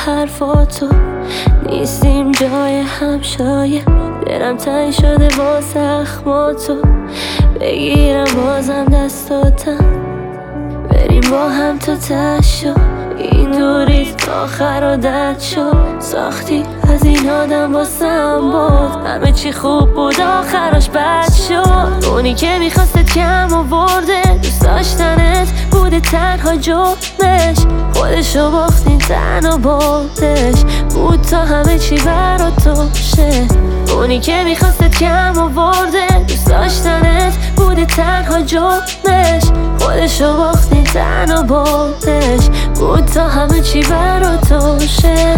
حرفاتو، نیستیم جای هم شاید. دلم تنگ شده با زخماتو، بگیرم بازم دستاتم، بریم با هم تا تشو. این دوری آخر عادت شد، ساختی از این آدم واسم بود. همه چی خوب بود آخرش بد شد. اونی که میخواستت کم آورده، دوست داشتنت بوده تنها جرمش. خودشو باختین تنها بردش، بود تا همه چی برا تو شه. اونی که میخواستت کم آورده، دوست داشتنت بوده تنها جرمش. خودشو باختین تنها بردش، بود تا همه چی برا تو شه.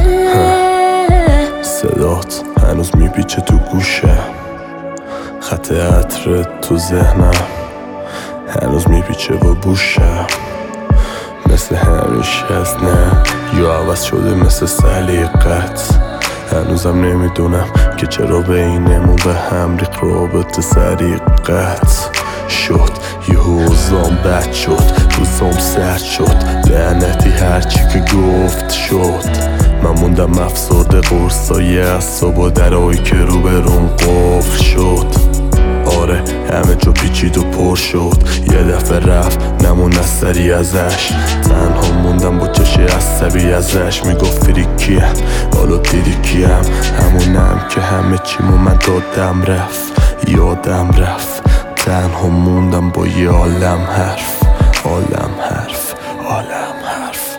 صدات هنوز میپیچه تو گوشه، خط عطر تو ذهنم هنوز میپیچه و بوشم. مثل همیشه از نه یا عوض شده مثل سلیقت. هنوزم نمیدونم که چرا بینمون به هم ریخت رابطه سریقت شد. یه حوزام بد شد، روزام سرد شد، لعنتی هرچی که گفت شد. من موندم افسرده قرصای اعصاب و درایی که رو به روم قفل شد. آره همه جا پیچید و پر شد، یه دفعه رفت نمون اثری ازش. تنها موندم با چش عصبی ازش، میگفت فری کیم حالا دیدی کیم. همونم که همه چیمو من دادم رفت، یادم رفت. تنها موندم با یه عالم حرف، عالم حرف، عالم حرف.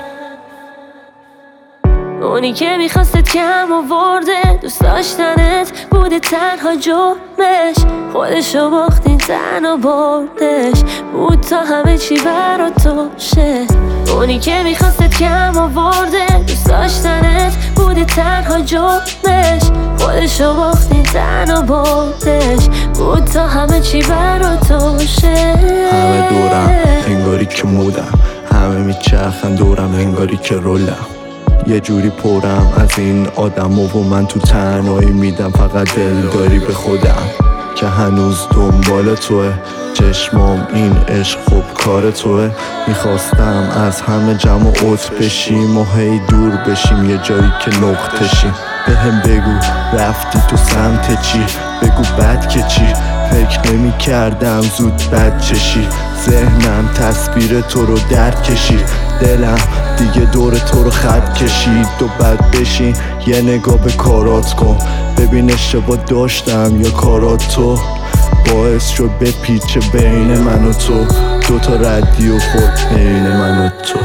اونی که میخواستت کم آورده، دوست داشتنت بوده تنها جرمش. خودشو باختین تنها بردش، بود تا همه چی برا تو شه. اونی که میخواستت کم آورده، دوست داشتنت بوده تنها جرمش. خودشو باختین تنها بردش، بود تا همه چی برا تو شه. همه دورم انگاری که مودم، همه میچرخن دورم انگاری که رولم. یه جوری پرم از این آدم و من تو تنهایی میدم فقط دل داری به خودم که هنوز دنبال توه. چشمام این عشق خوب کار توه. میخواستم از همه جمع و عط بشیم و هی دور بشیم یه جایی که نقطه شیم. بهم بگو رفتی تو سمت چی، بگو بد که چی. فکر نمی کردم زود بد چشی، ذهنم تصویر تو رو درد کشید. دلم دیگه دور تو رو خط کشید و بد بشین یه نگاه به کارات کن، ببین اشتباه داشتم یا کارات تو باعث شد به پیچ بین من و تو. دوتا ردی و خورد بین من و تو.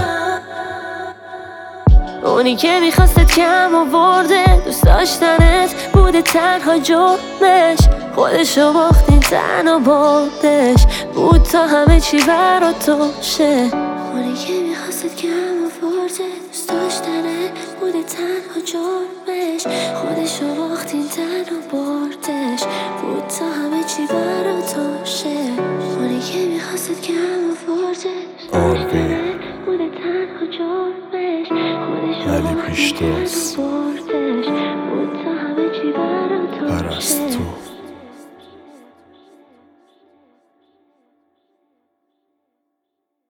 اونی که میخواستت کم آورده، دوست داشتنت بوده تنها جرمش. خودشو باختین تنها بردش، بود تا همه چی برا تو شه. اونی که میخواستت کم آورده، دوست داشتنت بوده تنها جرمش. خودشو باختین تنها بردش، بود تا همه چی برا تو شه. اونی که میخواستت کم آورده، آروین بوده تنها جرمش. ولی پیشتاز